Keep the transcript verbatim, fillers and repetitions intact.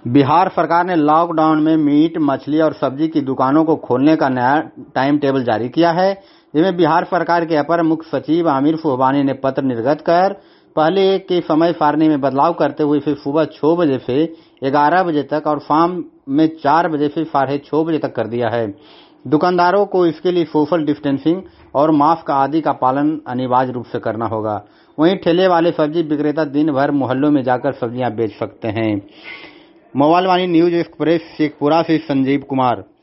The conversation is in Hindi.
बिहार सरकार ने लॉकडाउन में मीट, मछली और सब्जी की दुकानों को खोलने का नया टाइम टेबल जारी किया है। जिसमें बिहार सरकार के अपर मुख्य सचिव आमिर सुबहानी ने पत्र निर्गत कर पहले के समय सारणी में बदलाव करते हुए फिर सुबह छह बजे से ग्यारह बजे तक और शाम में चार बजे से साढ़े छह बजे तक कर दिया है। दुकानदारों को इसके लिए सोशल डिस्टेंसिंग और मास्क आदि का पालन अनिवार्य रूप से करना होगा। वहीं ठेले वाले सब्जी विक्रेता दिन भर मोहल्लों में जाकर सब्जियां बेच सकते हैं। Mobile Vaani news express Sheikhpura से संजीव कुमार।